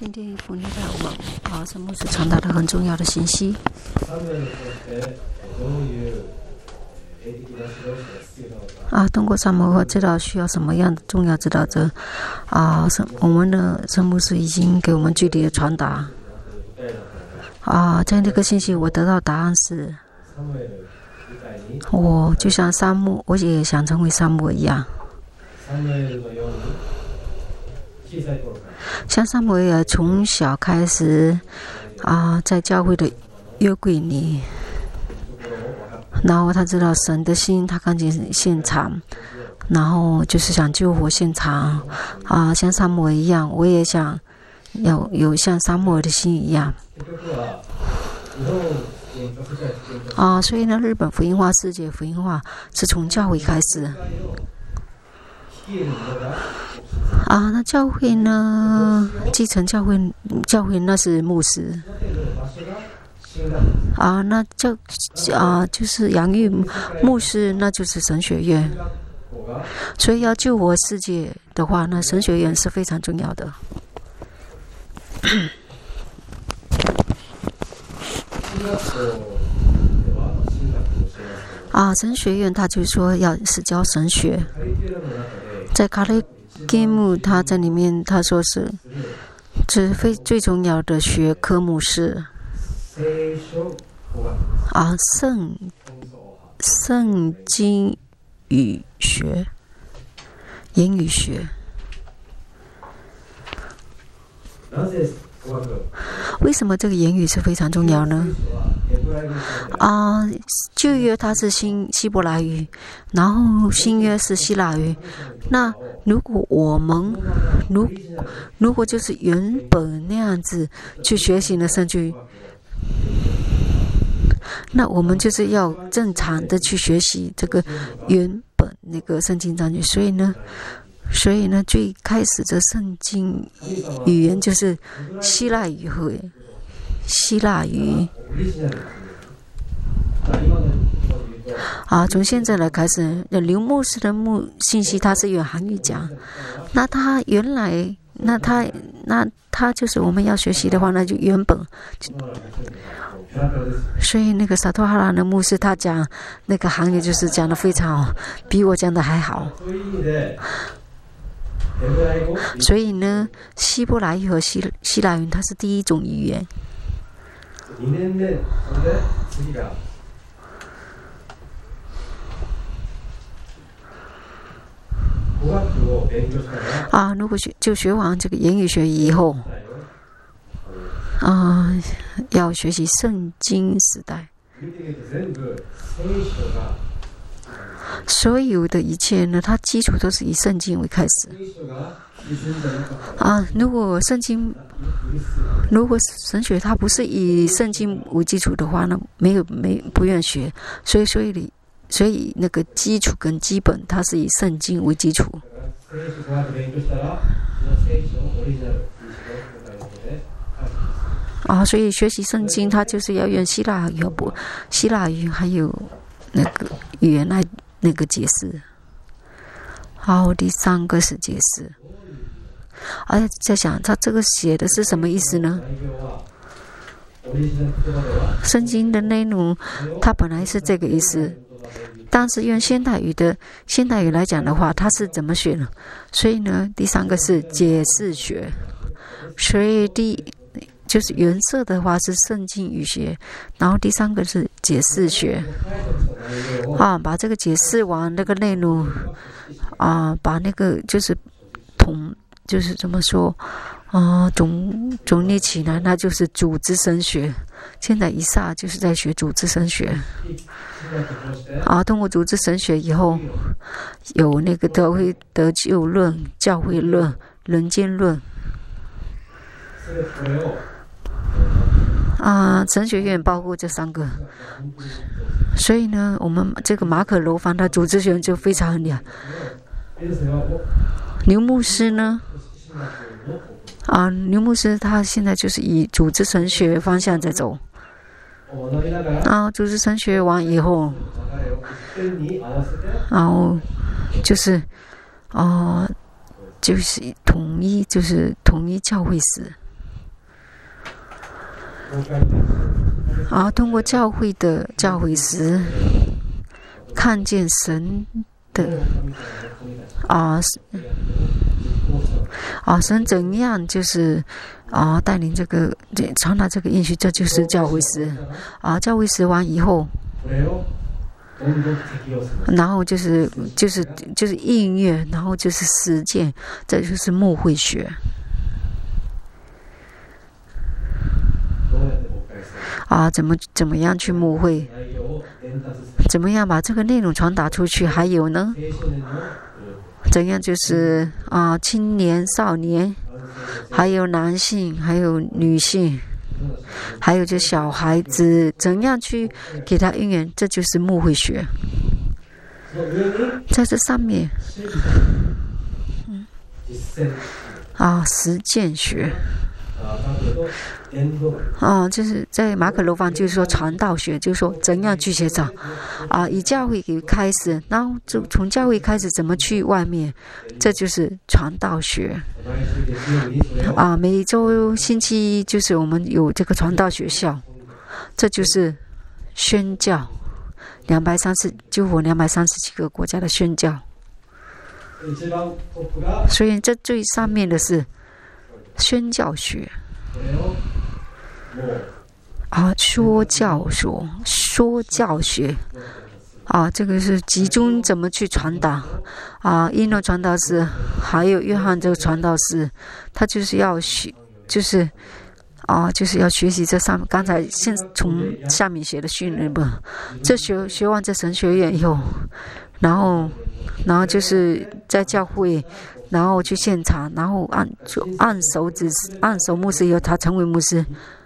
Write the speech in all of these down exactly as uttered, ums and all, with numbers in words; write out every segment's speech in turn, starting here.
今天福尼带我们啊，神牧师传达了很重要的信息。啊，通过萨摩诃知道需要什么样的重要指导者啊，我们的神牧师已经给我们具体的传达。啊，在这个信息我得到答案是，我就像沙漠，我也想成为沙漠一样。像撒母耳从小开始啊，在教会的约柜里，然后他知道神的心，他看见现场，然后就是想救活现场啊，像撒母耳一样，我也想有有像撒母耳的心一样啊，所以呢，日本福音化、世界福音化是从教会开始。啊，那教会呢？继承教会，教会那是牧师。啊，那教啊就是养育牧师，那就是神学院。所以要救活世界的话，那神学院是非常重要的。啊，神学院他就说要是教神学，在卡雷。Game 他在里面他说是这非最重要的学科目是啊圣圣经语学言语学。为什么这个言语是非常重要呢？啊，旧约它是新希伯来语，然后新约是希腊语。那如果我们如如果就是原本那样子去学习的圣经，那我们就是要正常的去学习这个原本那个圣经章句。所以呢。所以呢，最开始的圣经语言就是希腊语和希腊语。啊，从现在来开始，刘牧师的牧信息他是用韩语讲，那他原来，那他那他就是我们要学习的话，那就原本。所以那个萨托哈拉的牧师他讲那个韩语就是讲得非常好，比我讲的还好。所以呢，希伯来语和希希腊语它是第一种语言。啊，如果学就学完这个言语学以后，啊，要学习圣经时代。所有的一切呢，它基础都是以圣经为开始。啊，如果圣经，如果神学它不是以圣经为基础的话呢，没有没不愿学。所以所以所以那个基础跟基本，它是以圣经为基础。啊，所以学习圣经，它就是要用希腊语、不希腊语还有那个语言来。那个解释，好，第三个是解释。而且在想，他这个写的是什么意思呢？圣经的内容，它本来是这个意思，但是用现代语的现代语来讲的话，它是怎么学呢？所以呢，第三个是解释学。所以第就是原色的话是圣经语学，然后第三个是解释学。啊，把这个解释完那个内容，啊，把那个就是统，就是怎么说，啊，总总立起来，那就是组织神学。现在以撒就是在学组织神学。啊，通过组织神学以后，有那个得会得救论、教会论、人间论。啊，神学院包括这三个。所以呢，我们这个马可楼房的组织学就非常厉害。刘牧师呢，啊，刘牧师他现在就是以组织神学方向在走。啊，组织神学完以后，然后就是啊、呃，就是统一，就是统一教会史。 啊，通过教会的教诲时，看见神的啊啊，神怎样就是啊带领这个传达这个应许，这就是教诲时啊，教诲时完以后。然后就是就是就是应验，然后就是实践，这就是牧会学。啊，怎么怎么样去牧会？怎么样把这个内容传达出去？还有呢？怎样就是啊，青年、少年，还有男性，还有女性。还有就小孩子怎样去给他应验，这就是牧会学。在这上面，嗯，啊，实践学。啊，就是在马可楼房，就是说传道学，就是说怎样去学长，啊，以教会给开始，然后就从教会开始怎么去外面，这就是传道学。啊，每周星期一就是我们有这个传道学校，这就是宣教，两百三十就我两百三十几个国家的宣教。所以这最上面的是宣教学。啊，说教说说教学啊，这个是集中怎么去传达啊？伊诺传道士还有约翰这个传道士，他就是要学，就是啊，就是要学习这上面刚才先从下面写的训练吧。这学学完这神学院以后，然后然后就是在教会。然后去现场，然后按就按手指按手牧师以后，他成为牧师。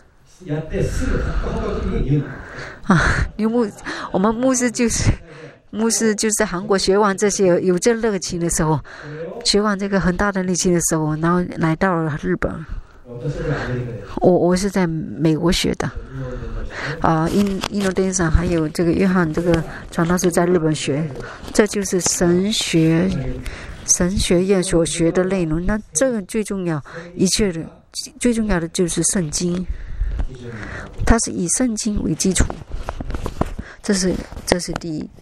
啊，牛牧，我们牧师就是牧师，就是在韩国学完这些，有这热情的时候，学完这个很大的热情的时候，然后来到了日本。我我是在美国学的，啊，印印度电上还有这个约翰这个传道士在日本学，这就是神学。神学院所学的内容，那这个最重要，一切的最重要的就是圣经，它是以圣经为基础，这是这是第一。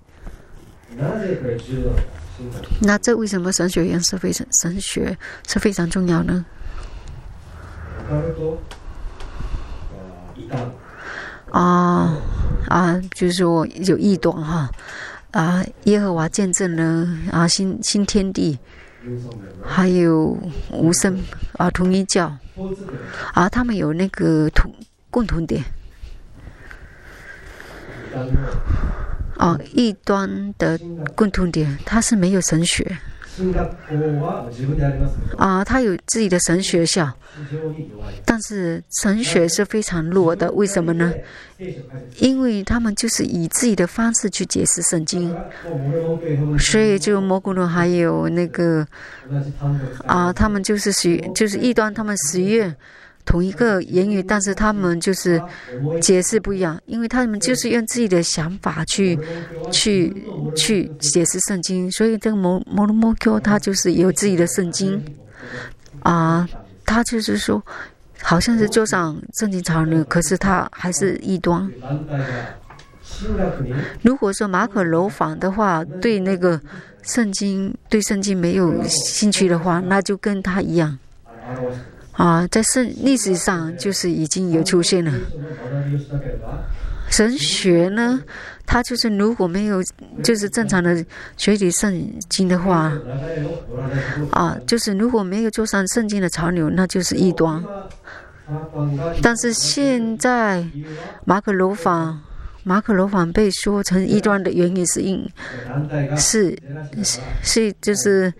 那这为什么神学院是非常神学是非常重要呢？啊啊，就是说有异端哈。啊，耶和华见证了啊，新新天地，还有无声啊，统一教啊，他们有那个同共同点啊，异端的共同点，它是没有神学啊，他有自己的神学校，但是神学是非常弱的，为什么呢？因为他们就是以自己的方式去解释圣经，所以就蘑菇论还有那个啊，他们就是许就是异端，他们实验同一个言语，但是他们就是解释不一样，因为他们就是用自己的想法去去去解释圣经，所以这个摩摩罗摩 Q 他就是有自己的圣经啊，他就是说。好像是就上圣经潮流，可是他还是异端。如果说马可楼房的话，对那个圣经对圣经没有兴趣的话，那就跟他一样啊，在圣历史上就是已经有出现了。神学呢，他就是如果没有就是正常的学习圣经的话，啊，就是如果没有坐上圣经的潮流，那就是异端。但是现在马可楼房，马可楼房被说成异端的原因是因是是是就是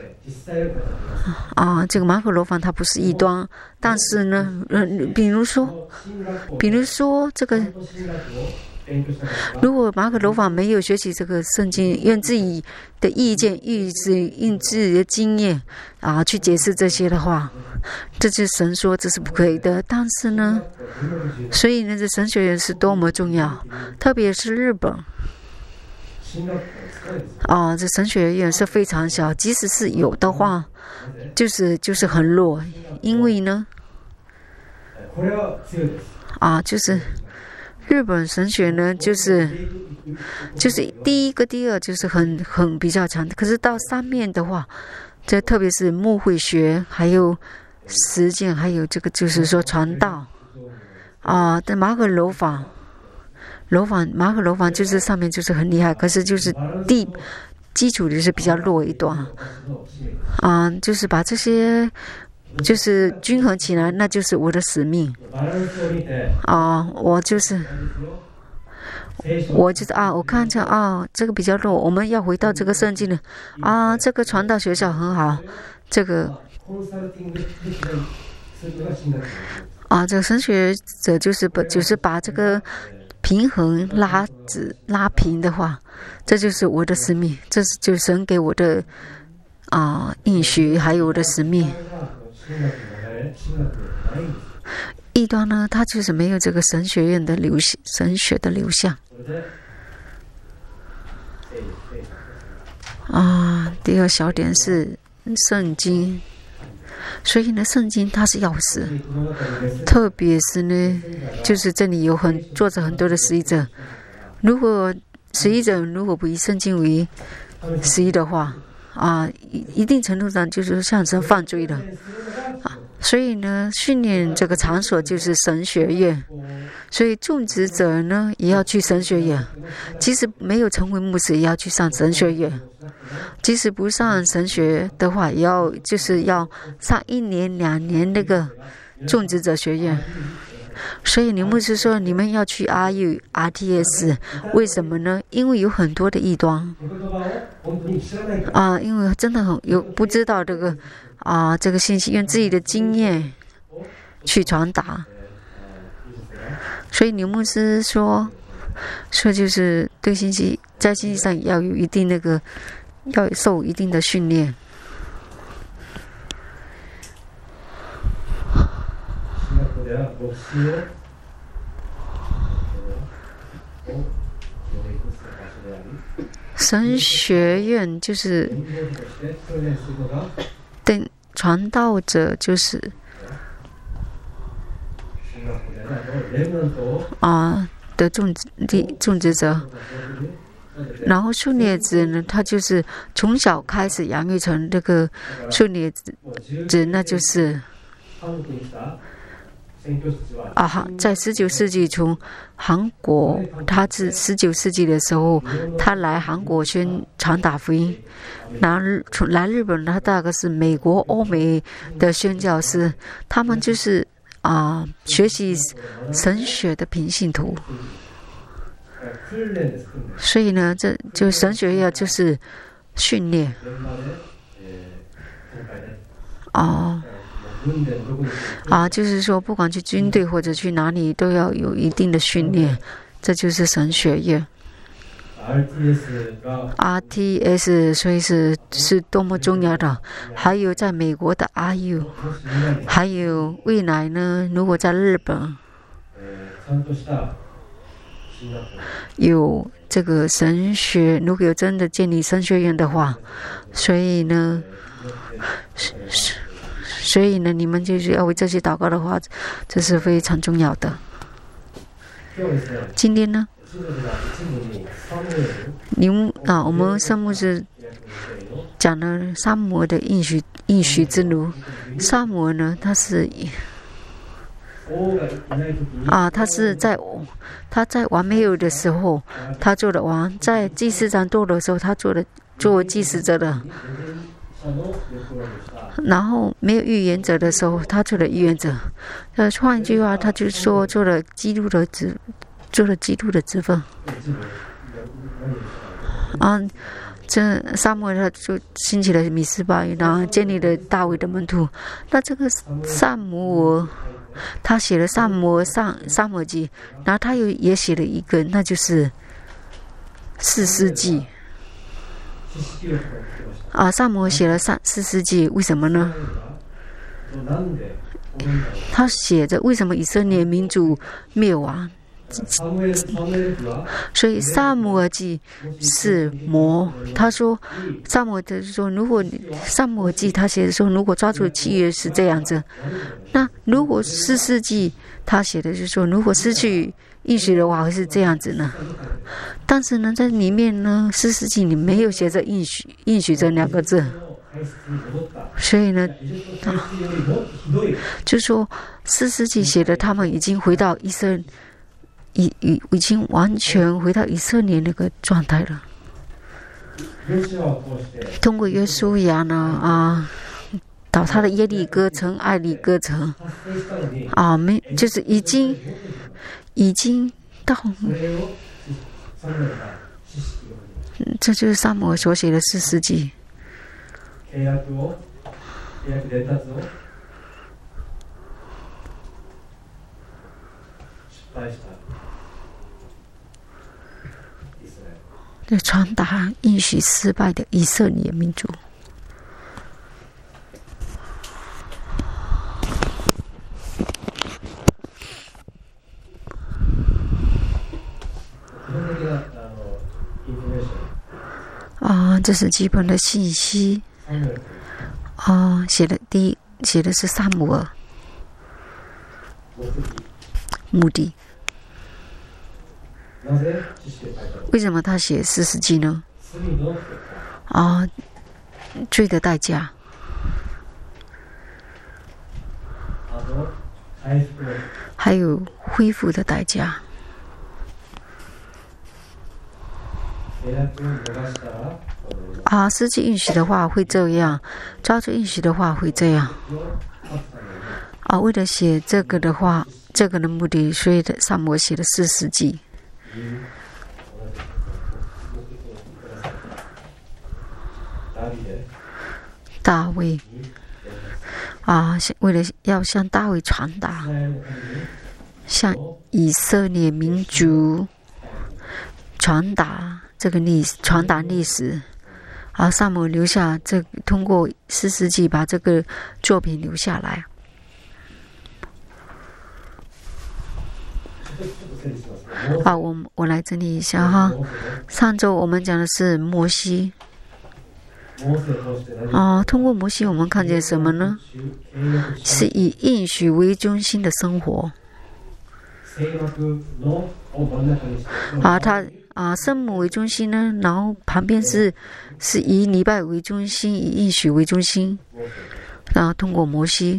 啊，这个马可楼房它不是异端，但是呢，嗯，比如说，比如说这个。如果马可楼房没有学习这个圣经，用自己的意见、意志、用自己的经验啊去解释这些的话，这是神说这是不可以的。但是呢，所以呢，这神学院是多么重要，特别是日本啊，这神学院是非常小，即使是有的话，就是就是很弱，因为呢。 啊，就是日本神学呢，就是就是第一个、第二就是很很比较强，可是到上面的话，这特别是牧会学，还有实践，还有这个就是说传道啊，的马可楼房。楼房马可楼房就是上面就是很厉害，可是就是地基础就是比较弱一段，啊、嗯，就是把这些就是均衡起来，那就是我的使命。啊、呃，我就是我就是啊，我看着啊，这个比较弱，我们要回到这个圣经了。啊，这个传道学校很好，这个啊，这个神学者就是把就是把这个。平衡拉直拉平的话，这就是我的使命，这是就神给我的啊、呃、应许，还有我的使命。异端呢，他就是没有这个神学院的流神学的流向。啊，第二小点是圣经。所以呢，圣经它是钥匙，特别是呢，就是这里有很坐着很多的使役者。如果使役者如果不以圣经为使役的话，啊，一一定程度上就是象征犯罪的啊。所以呢，训练这个场所就是神学院。所以种植者呢，也要去神学院，即使没有成为牧师，也要去上神学院。即使不上神学的话，也要就是要上一年两年那个种植者学院。所以你牧师说你们要去 R U、R T S， 为什么呢？因为有很多的异端啊，因为真的很有不知道这个啊这个信息，用自己的经验去传达。所以牛牧师说，说就是对信息在信息上要有一定那个，要受一定的训练。神学院就是对传道者就是啊的种植地种植者，然后顺列子呢，他就是从小开始养育成这个顺列子，那就是啊，在十九世纪从韩国，他是十九世纪的时候，他来韩国宣传达福音，然后从来日本，他大概是美国、欧美的宣教师，他们就是啊、呃、学习神学的平信徒，所以呢，这就神学要就是训练哦。啊，就是说，不管去军队或者去哪里，都要有一定的训练，这就是神学院。R T S 所以是是多么重要的，还有在美国的 R U， 还有未来呢，如果在日本有这个神学，如果有真的建立神学院的话，所以呢，是。所以呢，你们就是要为这些祷告的话，这是非常重要的。今天呢，你们啊，我们圣牧师讲了撒母耳的应许应许之路。撒母耳呢，他是啊，他是在他在王没有的时候，他做了王；在祭司长多的时候，他做了做祭司者的。然后没有预言者的时候，他做了预言者。呃，换一句话，他就说做了基督的职，做了基督的职分。啊，这撒母耳他就兴起了米斯巴，然后建立了大卫的门徒。那这个撒母耳，他写了撒母耳上撒母耳记，然后他又也写了一个，那就是士师记。啊，撒母耳写了三四世纪，为什么呢？他写着为什么以色列民族灭亡？ 所以撒母耳记是魔。他说，撒母耳就是说，如果撒母耳记他写的说，如果抓住契约是这样子，那如果士师记他写的就是说，如果失去应许的话会是这样子呢？但是呢，在里面呢，士师记里没有写着应许，应许这两个字。所以呢，啊，就说士师记写的，他们已经回到以色列。已已已经完全回到以色列那个状态了。通过约书亚呢啊，倒塌的耶利哥城、艾利哥城啊，没就是已经已经到，这就是撒母耳所写的士师记。这传达应许失败的以色列民族。啊，这是基本的信息。啊，写的第一写的是撒母耳，目的。为什么他写士师记呢？啊，罪的代价，还有恢复的代价。啊，失去应许的话会这样，抓住应许的话会这样。啊，为了写这个的话，这个的目的，所以撒母耳写的士师记。大卫啊，为了要向大卫传达，向以色列民族传达这个历史，传达历史。啊，撒母耳留下这，通过士师记把这个作品留下来。啊，我我来整理一下哈。上周我们讲的是摩西。啊，通过摩西我们看见什么呢？是以应许为中心的生活。啊，他啊，圣母为中心呢，然后旁边是是以礼拜为中心，以应许为中心。然后通过摩西，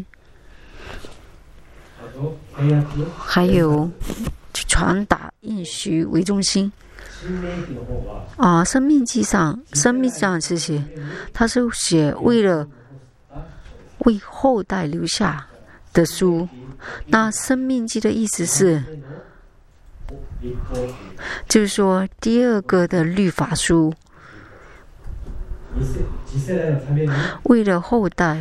还有传达应许为中心。啊，生命记上，生命记上是写，他是写为了为后代留下的书。那生命记的意思是，就是说第二个的律法书，为了后代。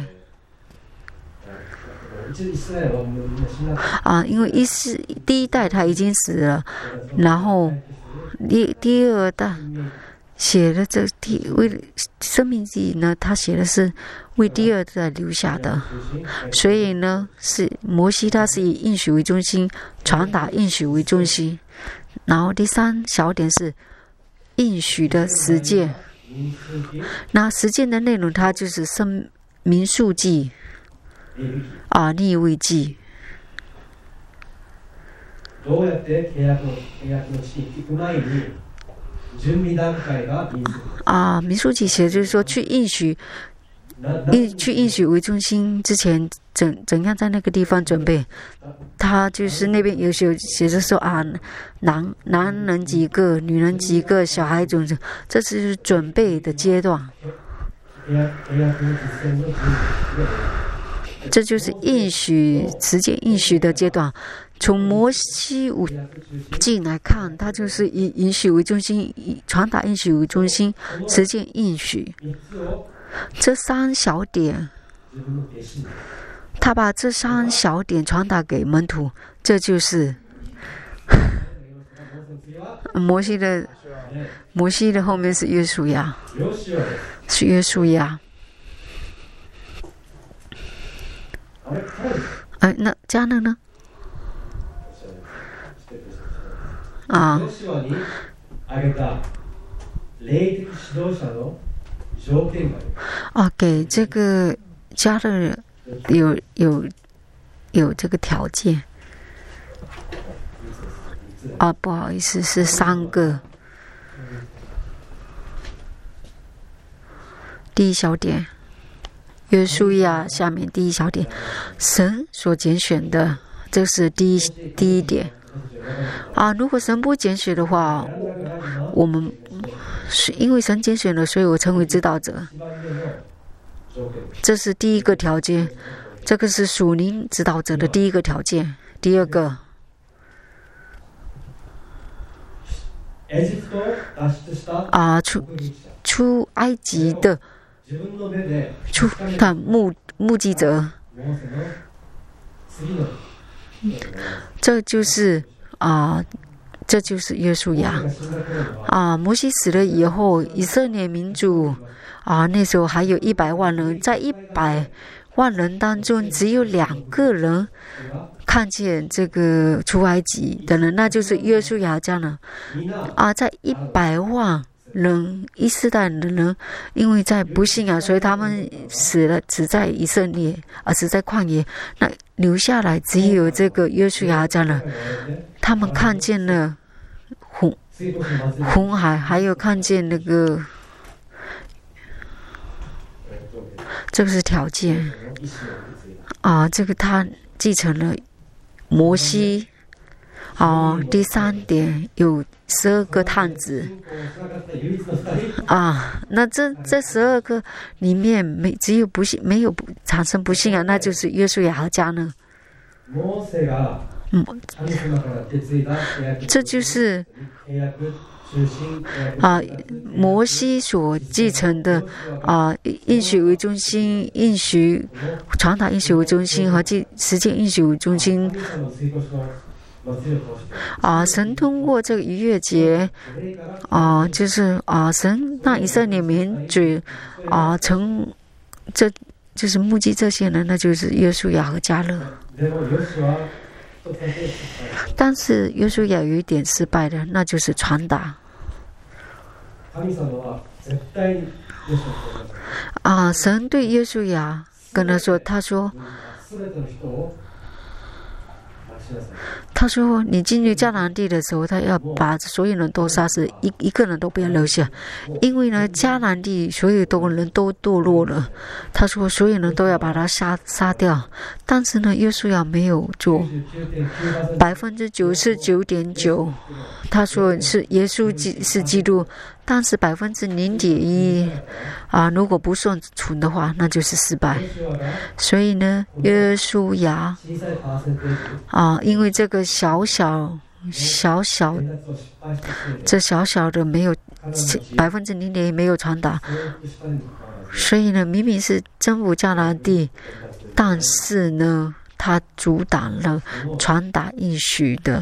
啊，因为一是第一代他已经死了，然后第第二代写的这第为生命记呢，他写的是为第二代留下的，所以呢是摩西他是以应许为中心，传达应许为中心，然后第三小点是应许的实践，那实践的内容它就是生民数记。啊，利未记。啊，民数记写就是说，去应许，应去应许为中心之前，怎怎样在那个地方准备？他就是那边有写写着说啊，男男人几个，女人几个，小孩种种，这是准备的阶段。这就是应许实践应许的阶段。从摩西五经来看，它就是以应许为中心，以传达应许为中心，实践应许。这三小点，他把这三小点传达给门徒，这就是摩西的。摩西的后面是约书亚，是约书亚。哎，那迦勒呢？ 啊。啊，给这个加勒有有有这个条件。啊，不好意思，是三个。第一小点，约书亚下面第一小点，神所拣选的，这是第一第一点。啊，如果神不拣选的话，我们是因为神拣选了，所以我成为指导者。这是第一个条件，这个是属灵指导者的第一个条件。第二个，啊，出出埃及的出的目目击者，这就是啊，这就是约书亚啊。摩西死了以后，以色列民族啊，那时候还有一百万人，在一百万人当中，只有两个人看见这个出埃及的人，那就是约书亚家人啊。在一百万人一世代的人，因为在不信啊，所以他们死了，只在以色列啊，只在旷野。那留下来只有这个约书亚家人，他们看见了红红海，还有看见那个，这个是条件啊。这个他继承了摩西。哦，第三点有十二个探子啊，那这这十二个里面没只有不信，没有不产生不信啊，那就是约书亚和家呢。嗯，这就是啊，摩西所继承的啊，应许为中心，应许传达应许为中心和实践应许为中心。啊，神通过这个逾越节，啊，就是啊，神让以色列民族啊成，这就是目击这些人，那就是约书亚和迦勒。但是约书亚有一点失败的，那就是传达。啊，神对约书亚跟他说，他说。他说：“你进入迦南地的时候，他要把所有人都杀死，一一个人都不要留下，因为呢，迦南地所有的人都堕落了。他说，所有人都要把他杀杀掉。但是呢，约书亚没有做，百分之九十九点九，他说是耶稣基是基督，但是百分之零点一啊，如果不顺从的话，那就是失败。所以呢，约书亚啊。”因为这个小小小小，这小小的没有百分之零点没有传达，所以呢，明明是征服迦南地，但是呢，他阻挡了传达应许的，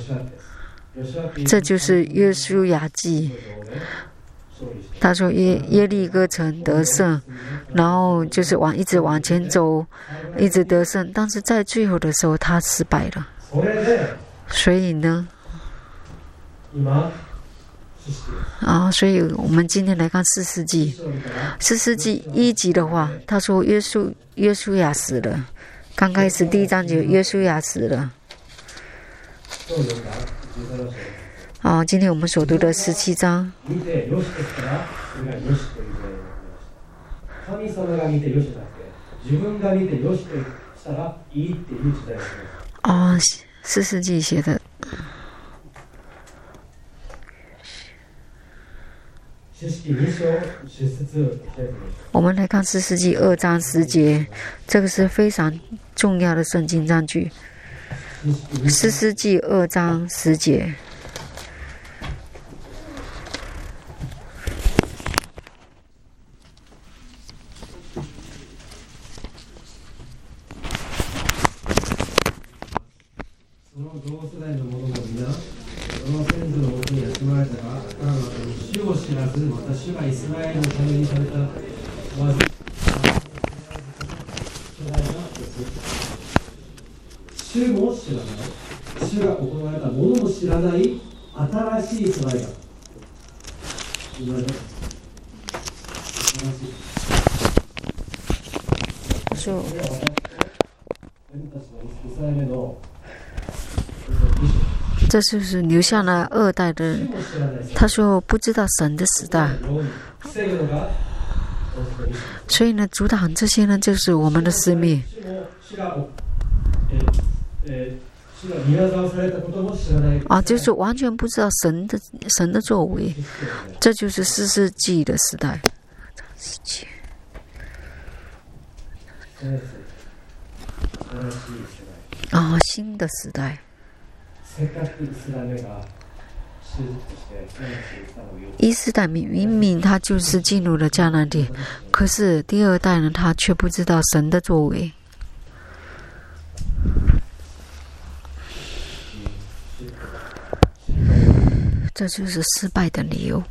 这就是约书亚记。他说耶耶利哥城得胜，然后就是往一直往前走，一直得胜，但是在最后的时候他失败了。所以呢，啊，所以我们今天来看四世纪，四世纪一集的话，他说约书约书亚死了，刚开始第一章就约书亚死了。啊，今天我们所读的十七章。啊，四世纪写的。我们来看四世纪二章十节，这个是非常重要的圣经章句。四世纪二章十节。 主も知らない、主が行われたものも知らないあ说，这就是留下了二代的人。他说不知道神的时代，所以呢，阻挡这些呢，就是我们的使命。啊，就是完全不知道神的神的作为，这就是四世纪的时代。啊，新的时代。一世代明明他就是进入了迦南地，可是第二代呢，他却不知道神的作为。这就是失败的理由。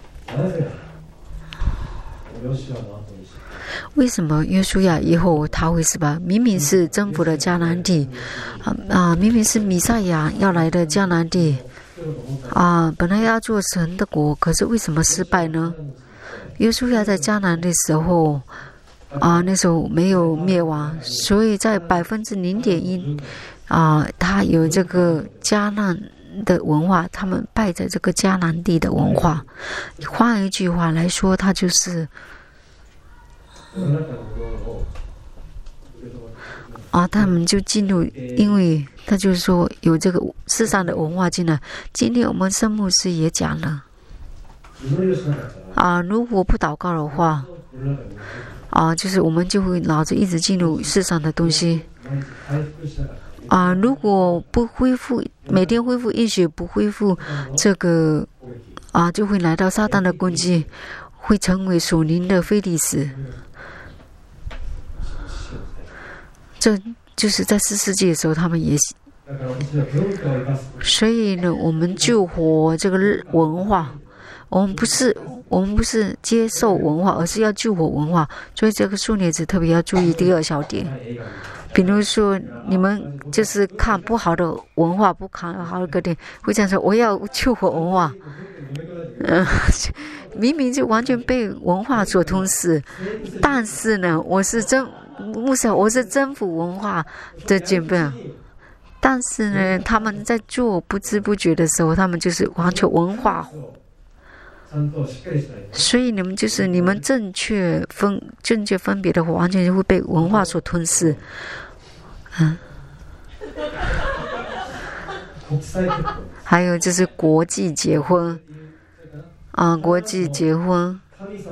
为什么约书亚以后他会失败？明明是征服了迦南地，啊啊，明明是弥赛亚要来的迦南地，啊，本来要做神的国，可是为什么失败呢？约书亚在迦南的时候，啊，那时候没有灭亡，所以在百分之零点一，啊，他有这个迦南的文化，他们拜在这个迦南地的文化。换一句话来说，他就是啊，他们就进入，因为他就是说有这个世上的文化进来。今天我们圣牧师也讲了，啊，如果不祷告的话，啊，就是我们就会脑子一直进入世上的东西。啊，如果不恢复，每天恢复应许，不恢复这个，啊，就会来到撒旦的攻击，会成为属灵的非利士。这就是在四世纪的时候，他们也，所以呢，我们救活这个文化，我们不是我们不是接受文化，而是要救活文化。所以这个数列子特别要注意第二小点。比如说，你们就是看不好的文化，不看好的个点，会这样说：我要救活文化。嗯、呃，明明就完全被文化所吞噬，但是呢，我是真牧师，我是征服文化的准备。但是呢，他们在做不知不觉的时候，他们就是完全文化。所以你们就是你们正确分正确分别的话，完全就会被文化所吞噬。嗯，还有就是国际结婚，啊，国际结婚。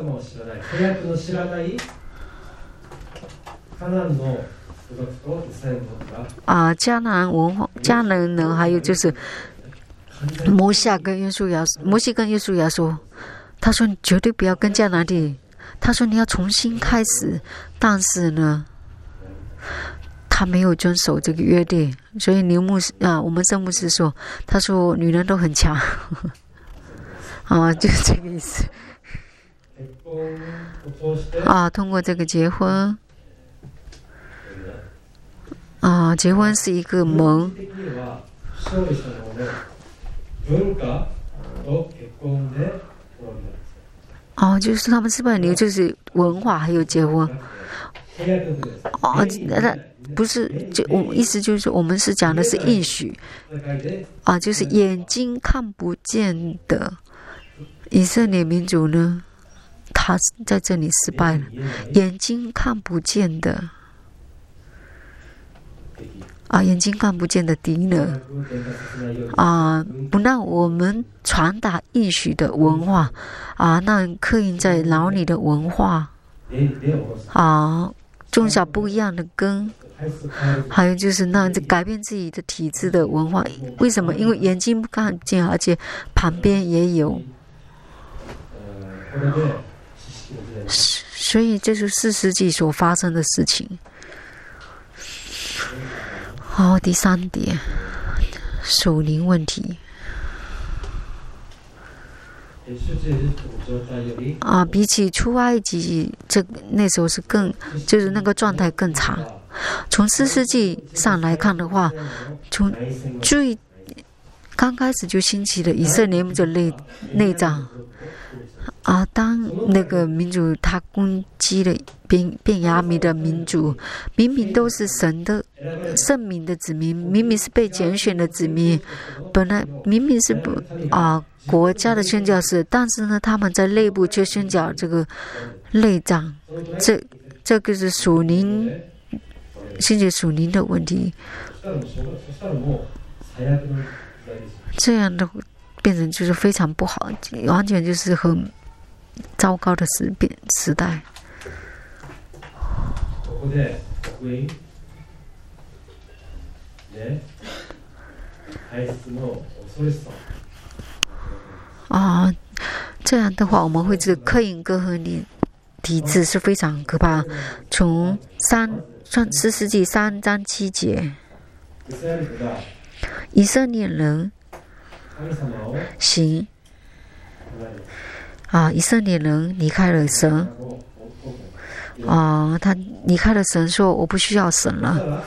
啊，迦南文化，迦南人，还有就是摩西跟约书亚，摩西跟约书亚说，他说你绝对不要跟迦南地，他说你要重新开始，但是呢，他没有遵守这个约定，所以牛牧师啊，我们圣牧师说，他说女人都很强，啊，就是这个意思。啊，通过这个结婚。啊，结婚是一个门。哦，就是他们失败的理由就是文化还有结婚。哦，那不是，就我意思就是说，我们是讲的是应许。啊，就是眼睛看不见的以色列民族呢，他在这里失败了，眼睛看不见的。啊，眼睛看不见的敌人啊，不让我们传达应许的文化啊，让刻印在脑里的文化啊，种下不一样的根，还有就是让改变自己的体质的文化。为什么？因为眼睛不看见，而且旁边也有，所以这是四世纪所发生的事情。好，第三点，属灵问题。啊，比起出埃及，这那时候是更，就是那个状态更长。从四世纪上来看的话，从最刚开始就兴起了以色列民族内内战。啊，当那个民族他攻击了便便雅悯的民族，明明都是神的圣民的子民，明明是被拣选的子民，本来明明是不啊国家的宣教士，但是呢，他们在内部却宣讲这个内战，这这个是属灵，兴起属灵的问题，这样的变成就是非常不好，完全就是很糟糕的时变时代。啊，这样的话，我们会知道克隐哥和你体制是非常可怕。从三创四世纪三章七节，以色列人行啊，以色列人离开了神啊，他离开了神，说我不需要神了。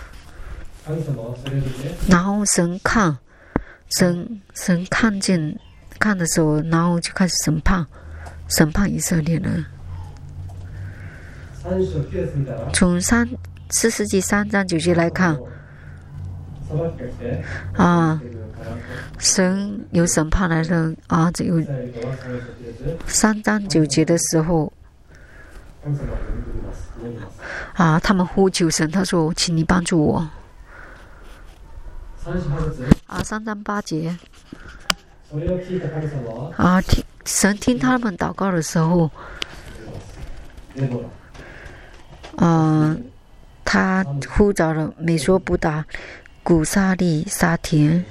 然后神看，神神看见看的时候，然后就开始审判，审判以色列人。从三四世纪三章九节来看，啊，神有审判来的啊，只有三章九节的时候，啊，他们呼求神，他说：“请你帮助我。”啊，三章八节，啊，听神听他们祷告的时候，啊，他呼召了美索不达、古沙利沙田，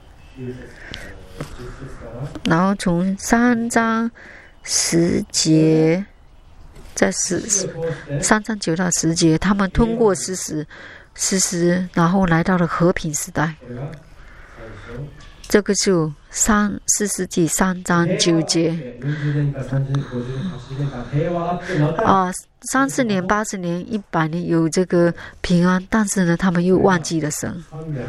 然后从三章十节，在十三章九到十节，他们通过事实。事实，然后来到了和平时代。这个就三四世纪三章九节。啊，三十年、八十年、一百年有这个平安，但是呢，他们又忘记了神。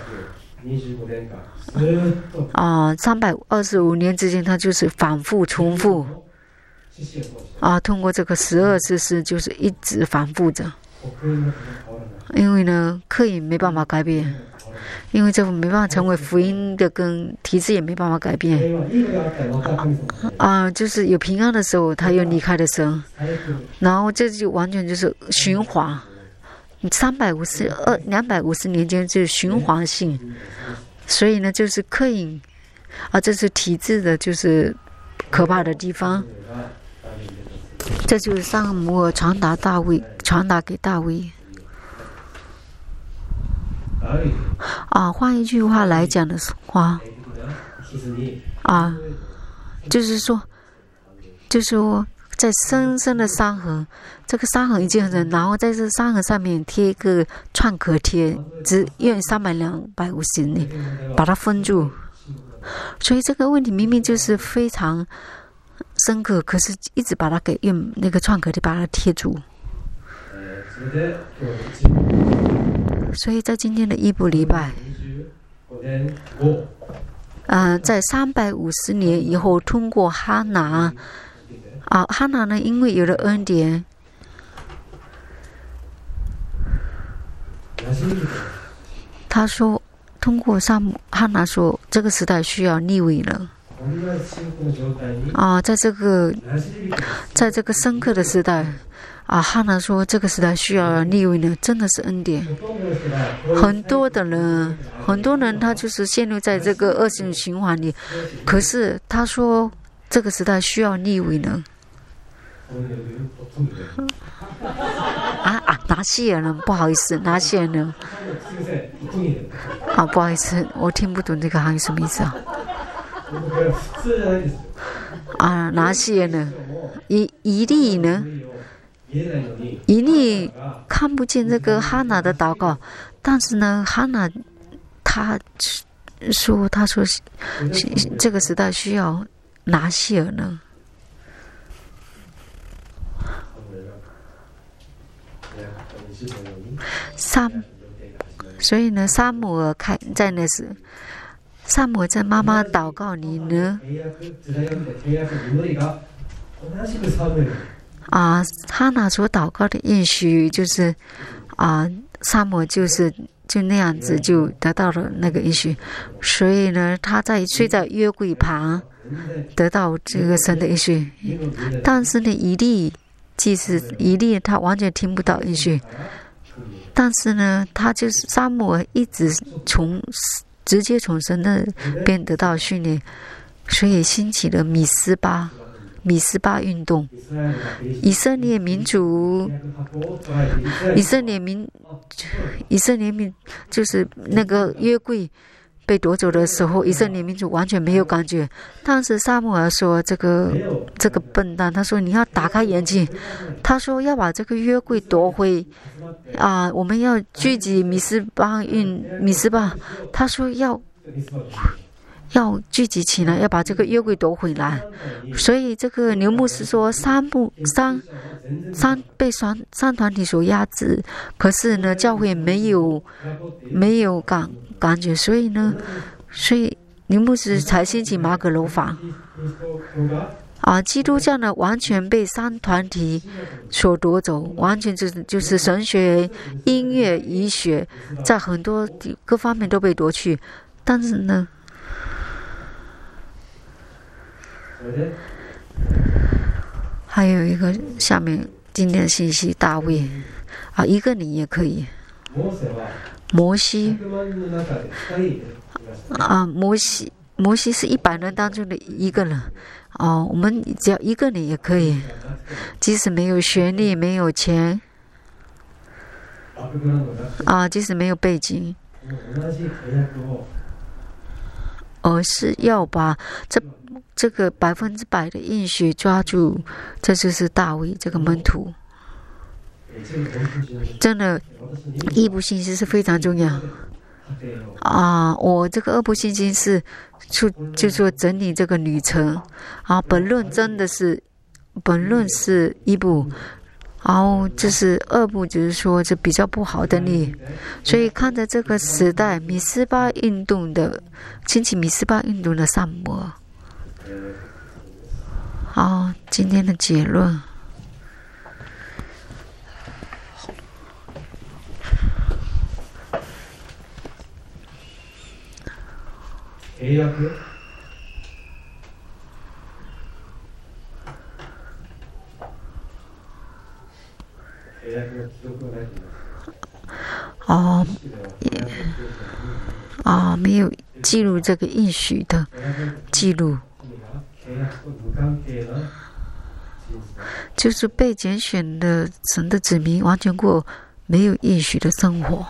啊，三百二十五年之间，他就是反复重复。啊，通过这个十二世事，就是一直反复着。因为呢，克隐没办法改变，因为这没办法成为福音的根，体制也没办法改变。啊，啊就是有平安的时候，他又离开了神，然后这就完全就是循环。三百五十二、两百五十年间就是循环性，所以呢，就是克隐，啊，这是体制的，就是可怕的地方。这就是撒母耳传达大卫，传达给大卫。啊，换一句话来讲的话，啊，就是说，就是说，在深深的伤痕，这个伤痕已经很深，然后在这伤痕上面贴一个创可贴，只用三百两百五十年把它封住。所以这个问题明明就是非常深刻，可是一直把它给用那个创可贴把它贴住。所以在今天的伊布礼拜，呃，在三百五十年以后，通过哈拿，啊，哈拿呢，因为有了恩典，他说，通过萨姆哈拿说，这个时代需要利未了。啊，在这个，在这个深刻的时代，啊，哈拿说这个时代需要利未呢，真的是恩典。很多的人，很多人他就是陷入在这个恶性循环里，可是他说这个时代需要利未呢。啊啊，拿西尔人，不好意思，拿西尔人。啊，不好意思，我听不懂这个行业什么意思啊。啊，拿西尔呢？以以利呢？以利看不见这个哈拿的祷告，但是呢，哈拿他说，他说这个时代需要拿西尔呢。撒，所以呢，撒母耳开在那时， 萨摩在妈妈祷告里呢，啊，哈拿所祷告的应许就是啊，萨摩就是就那样子就得到了那个应许，所以呢，他在睡在约柜旁得到这个神的应许，但是呢，以利即使以利他完全听不到应许，但是呢，他就是撒母耳一直从直接从神那边得到训练，所以兴起了米斯巴米斯巴运动。以色列民族，以色列民，以色列民就是那个约柜被夺走的时候，以色列民族完全没有感觉。但是撒母耳说：“这个这个笨蛋，他说你要打开眼睛，他说要把这个约柜夺回啊！我们要聚集米斯巴运米斯巴，他说要要聚集起来，要把这个约柜夺回来。所以这个牛牧师说，三部三三被三三团体所压制，可是呢，教会没有没有感。”感觉，所以呢，所以牛牧师才兴起马可楼房啊，基督教呢完全被三团体所夺走，完全就是就是神学、音乐、医学，在很多各方面都被夺去。但是呢，还有一个下面今天的信息，大卫啊，一个你也可以。摩西啊，摩西，摩西是一百人当中的一个人哦。我们只要一个人也可以，即使没有学历，没有钱啊，即使没有背景，而是要把这这个百分之百的应许抓住。这就是大卫这个门徒。真的，一部信息是非常重要啊！我这个二部信息是就就说整理这个旅程啊。本论真的是本论是一部，然后这是二部，就是说这比较不好的例。所以看着这个时代米斯巴运动的兴起，米斯巴运动的萨母耳。好，今天的结论。哦，也啊，没有记录这个应许的记录，就是被拣选的神的子民完全过没有应许的生活。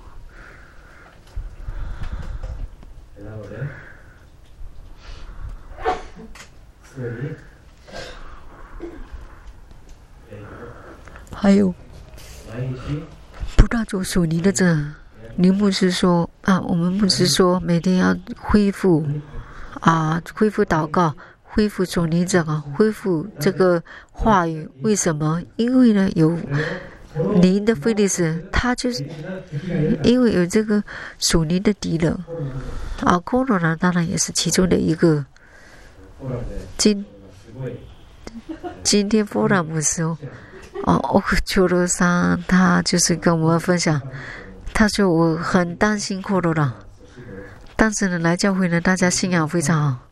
还有不断做属灵的这刘牧师说啊，我们牧师说每天要恢复啊，恢复祷告，恢复属灵者啊，恢复这个话语。为什么？因为呢，有灵的菲利斯，他就是因为有这个属灵的敌人啊，コロナ当然也是其中的一个。今今天波拉姆说。哦，欧克丘罗桑他就是跟我们分享，他说我很担心コロナ，但是呢，来教会呢，大家信仰非常好。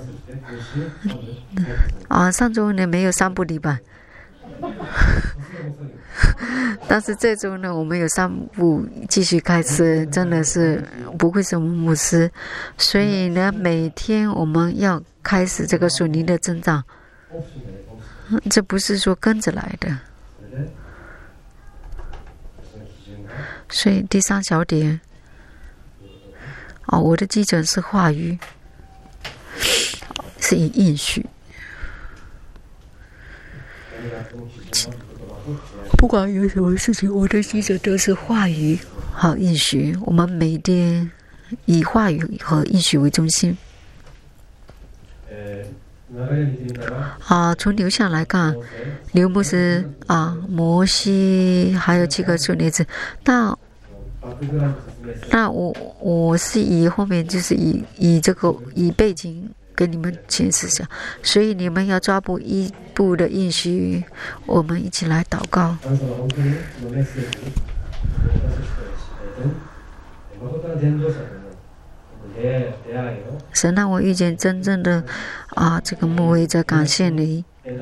啊，上周呢没有三部礼拜，但是这周呢，我们有三部继续开始，真的是不愧是我们牧师，所以呢，每天我们要开始这个属灵的增长，这不是说跟着来的。所以第三小点，哦，我的基准是话语，是以应许。不管有什么事情，我的基准都是话语和应许。我们每天以话语和应许为中心。啊，从流向来看，刘牧师啊，摩西还有几个主例子，那那我我是以后面就是以以这个以背景给你们解释一下，所以你们要抓捕一步的应许，我们一起来祷告。神让我遇见真正的啊，这个牧会者，感谢你，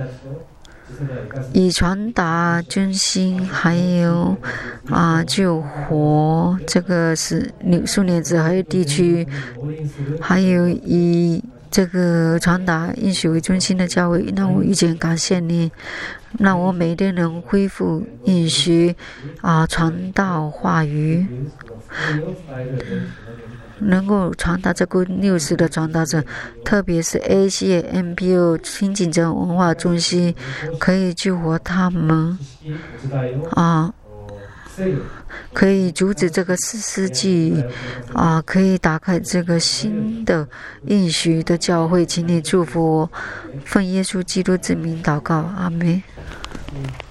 以传达军心，还有啊救活这个是苏联子还有地区，还有以这个传达应许为中心的教会，让我遇见感谢你，让我每天能恢复应许啊传道话语，能够传达这个六十的传达者，特别是 A C M P O 新景镇文化中心，可以救活他们啊，可以阻止这个四世纪啊，可以打开这个新的应许的教会，请你祝福我，奉耶稣基督之名祷告，阿们。